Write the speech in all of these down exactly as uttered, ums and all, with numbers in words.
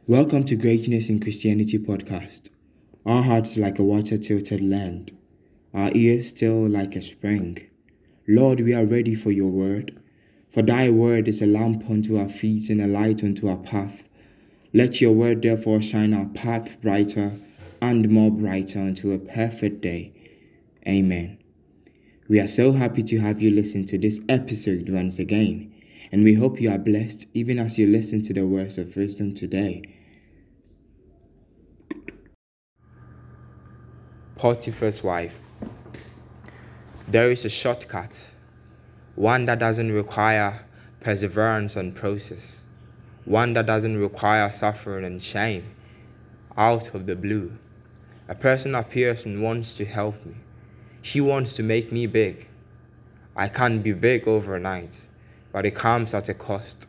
Welcome to Greatness in Christianity podcast. Our hearts like a water tilted land, our ears still like a spring. Lord, we are ready for your word. For thy word is a lamp unto our feet and a light unto our path. Let your word therefore shine our path brighter and more brighter unto a perfect day. Amen. We are so happy to have you listen to this episode once again, and we hope you are blessed even as you listen to the words of wisdom today. Potiphar's wife. There is a shortcut, one that doesn't require perseverance and process, one that doesn't require suffering and shame. Out of the blue, a person appears and wants to help me. She wants to make me big. I can't be big overnight, but it comes at a cost.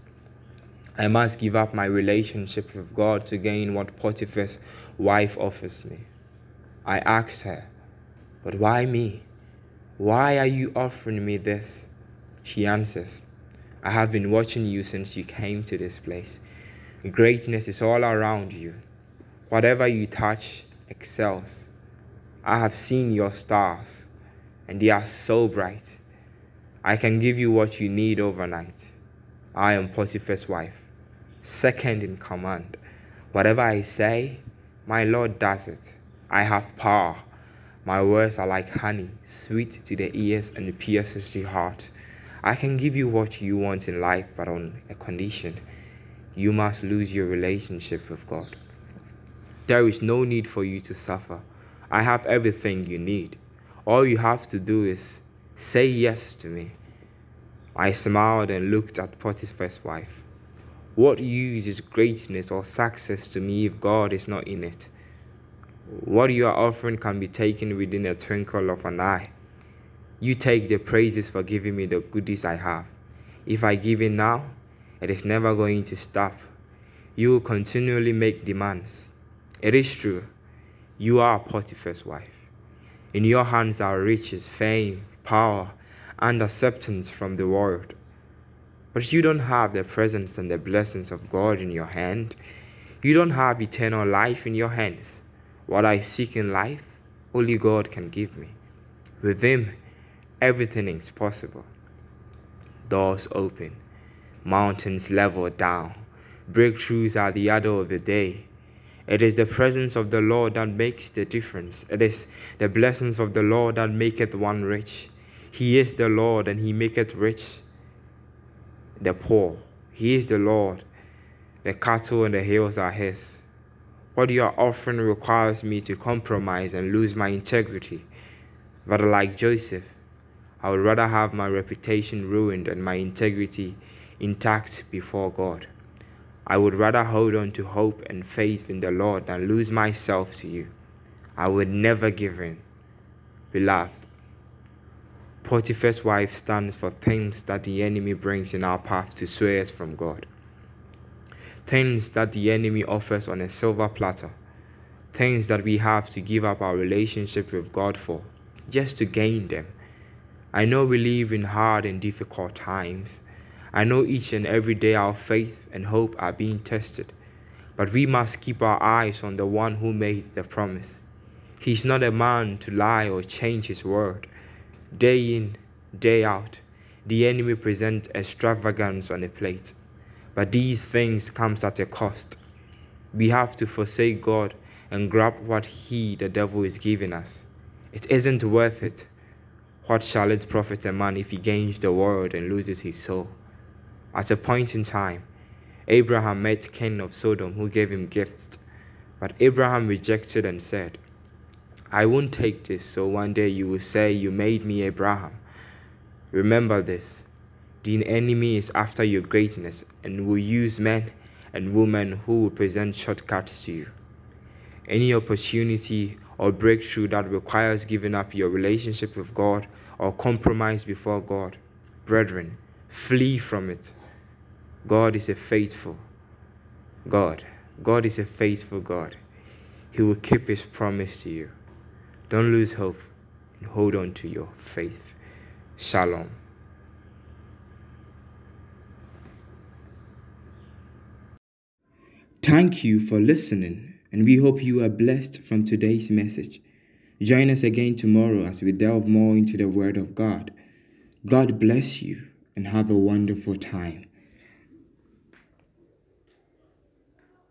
I must give up my relationship with God to gain what Potiphar's wife offers me. I asked her, "But why me? Why are you offering me this?" She answers, "I have been watching you since you came to this place. Greatness is all around you. Whatever you touch excels. I have seen your stars, and they are so bright. I can give you what you need overnight. I am Potiphar's wife, second in command. Whatever I say, my Lord does it. I have power. My words are like honey, sweet to the ears and pierces the heart. I can give you what you want in life, but on a condition. You must lose your relationship with God. There is no need for you to suffer. I have everything you need. All you have to do is say yes to me." I smiled and looked at Potiphar's wife. What use is greatness or success to me if God is not in it? What you are offering can be taken within a twinkle of an eye. You take the praises for giving me the goodies I have. If I give in now, it is never going to stop. You will continually make demands. It is true. You are Potiphar's wife. In your hands are riches, fame, power, and acceptance from the world. But you don't have the presence and the blessings of God in your hand. You don't have eternal life in your hands. What I seek in life, only God can give me. With Him, everything is possible. Doors open, mountains level down, breakthroughs are the order of the day. It is the presence of the Lord that makes the difference. It is the blessings of the Lord that maketh one rich. He is the Lord, and He maketh rich the poor. He is the Lord. The cattle and the hills are His. What you are offering requires me to compromise and lose my integrity. But like Joseph, I would rather have my reputation ruined and my integrity intact before God. I would rather hold on to hope and faith in the Lord than lose myself to you. I would never give in. Beloved, Potiphar's wife stands for things that the enemy brings in our path to sway us from God. Things that the enemy offers on a silver platter. Things that we have to give up our relationship with God for, just to gain them. I know we live in hard and difficult times. I know each and every day our faith and hope are being tested. But we must keep our eyes on the one who made the promise. He's not a man to lie or change his word. Day in, day out, the enemy presents extravagance on a plate. But these things come at a cost. We have to forsake God and grab what he, the devil, is giving us. It isn't worth it. What shall it profit a man if he gains the world and loses his soul? At a point in time, Abraham met King of Sodom, who gave him gifts. But Abraham rejected and said, "I won't take this, so one day you will say you made me Abraham." Remember this. The enemy is after your greatness and will use men and women who will present shortcuts to you. Any opportunity or breakthrough that requires giving up your relationship with God or compromise before God, brethren, flee from it. God is a faithful God. God is a faithful God. He will keep His promise to you. Don't lose hope and hold on to your faith. Shalom. Thank you for listening, and we hope you are blessed from today's message. Join us again tomorrow as we delve more into the Word of God. God bless you and have a wonderful time.